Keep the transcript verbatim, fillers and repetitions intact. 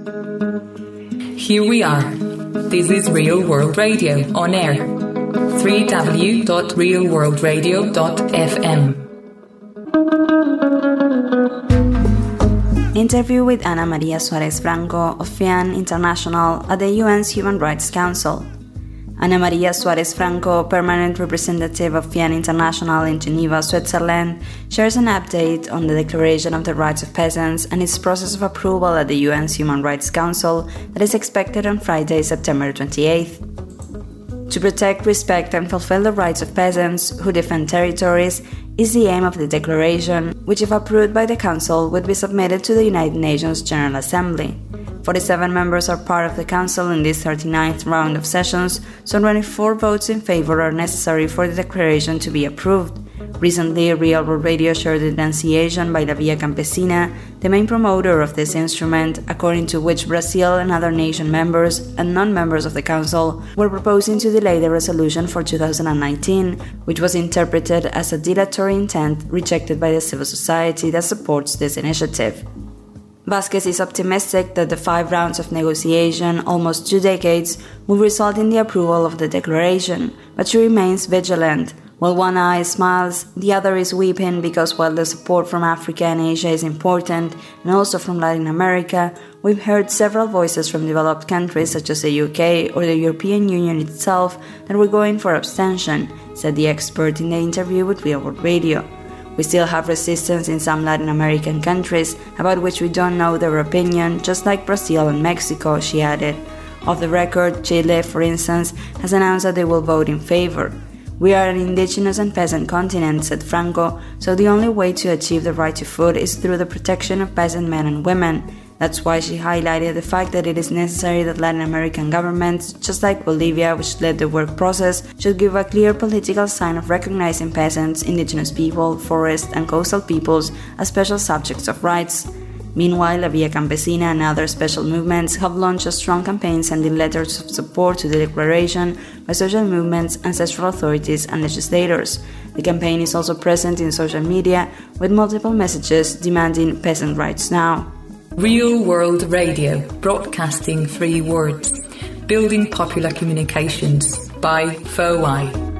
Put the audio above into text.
Here we are. This is Real World Radio on air. w w w dot real world radio dot f m. Interview with Ana Maria Suarez Franco of FIAN International at the U N's Human Rights Council. Ana Maria Suarez Franco, permanent representative of FIAN International in Geneva, Switzerland, shares an update on the Declaration of the Rights of Peasants and its process of approval at the U N's Human Rights Council that is expected on Friday, September twenty-eighth. To protect, respect and fulfill the rights of peasants who defend territories is the aim of the declaration, which if approved by the Council would be submitted to the United Nations General Assembly. forty-seven members are part of the Council in this thirty-ninth round of sessions, so twenty-four votes in favor are necessary for the declaration to be approved. Recently, Real World Radio shared the denunciation by La Via Campesina, the main promoter of this instrument, according to which Brazil and other nation members and non-members of the Council were proposing to delay the resolution for two thousand nineteen, which was interpreted as a dilatory intent rejected by the civil society that supports this initiative. Vázquez is optimistic that the five rounds of negotiation, almost two decades, will result in the approval of the declaration, but she remains vigilant. While one eye smiles, the other is weeping because while the support from Africa and Asia is important, and also from Latin America, we've heard several voices from developed countries such as the U K or the European Union itself that were going for abstention, said the expert in the interview with Real World Radio. We still have resistance in some Latin American countries, about which we don't know their opinion, just like Brazil and Mexico, she added. Off the record, Chile, for instance, has announced that they will vote in favor. We are an indigenous and peasant continent, said Franco, so the only way to achieve the right to food is through the protection of peasant men and women. That's why she highlighted the fact that it is necessary that Latin American governments, just like Bolivia, which led the work process, should give a clear political sign of recognizing peasants, indigenous people, forest and coastal peoples as special subjects of rights. Meanwhile, La Via Campesina and other special movements have launched a strong campaign sending letters of support to the declaration by social movements, ancestral authorities and legislators. The campaign is also present in social media with multiple messages demanding peasant rights now. Real World Radio, broadcasting three words, building popular communications by F O I.